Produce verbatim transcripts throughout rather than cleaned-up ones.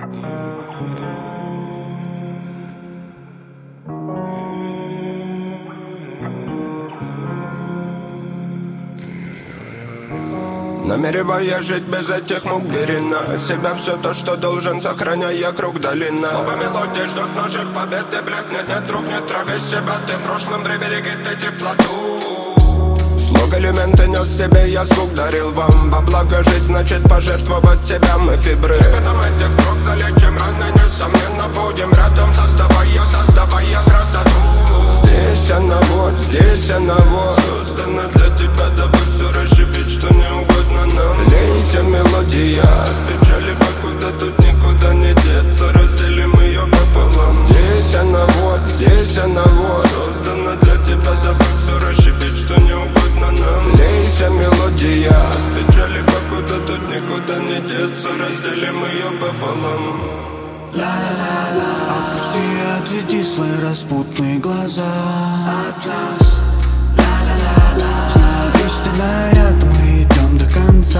Намереваясь жить без этих мук, бери на себя все то, что должен, сохраняя круг долина. Снова мелодии ждут наших побед, и блекнет, нет друг, не трави себя. Ты в прошлом прибереги ты теплоту. Слог элементы нес себе, я звук дарил вам. Во благо жить значит пожертвовать себя, мы фибры. Ребятам этих строк залечим раны, несомненно будем рядом, создавая, создавая красоту. Здесь она вот, здесь она вот, создана для тебя, дабы все расшибить, что не угодно нам. Лейся, мелодия, от печали покуда тут никуда не деться, разделим ее пополам. Здесь она вот, здесь она вот, создана для тебя, дабы все расшибить, что не угодно нам. Лейся, мелодия, от печали покуда тут никуда не деться, разделим ее пополам. Ла-ла-ла-ла, опусти и отведи свои распутные глаза от нас. Ла-ла-ла-ла, знаю, истина рядом, мы идем до конца.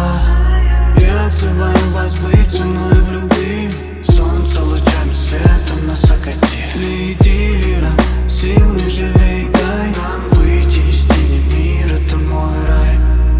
Я отзываю вас быть со мной в любви. Солнце лучами светом нас окатили. Дилера, сил не жалей, дай нам выйти из тени. Мир — это мой рай.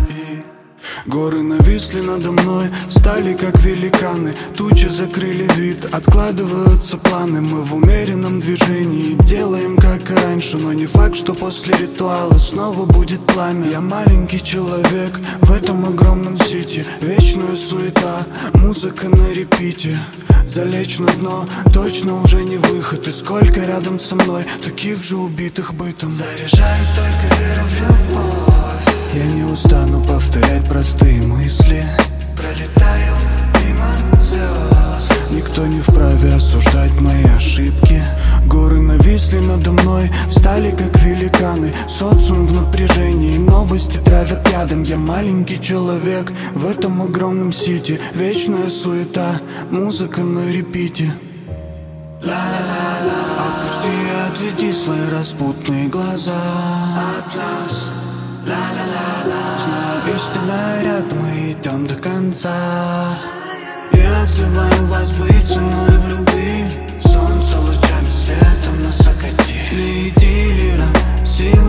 Горы нависли надо мной, стали как великаны. Тучи закрыли вид, откладываются планы. Мы в умеренном движении, делаем как и раньше. Но не факт, что после ритуала снова будет пламя. Я маленький человек в этом огромном сити. Вечная суета, музыка на репите. Залечь на дно точно уже не выход. И сколько рядом со мной таких же убитых бытом. Заряжает только вера в любовь. Я не устану повторять простые мысли. Пролетаю мимо звезд. Никто не вправе осуждать мои ошибки. Горы нависли надо мной, встали как великаны. Социум в напряжении, новости травят ядом. Я маленький человек в этом огромном сити. Вечная суета, музыка на репите. Ла-ла-ла-ла, опусти и отведи свои распутные глаза от нас. Ла-ла-ла-ла, знаю, истина рядом, мы идем до конца. Я отзываю вас быть со мной в любви. Солнце лучами светом нас окатили. Дилера, сил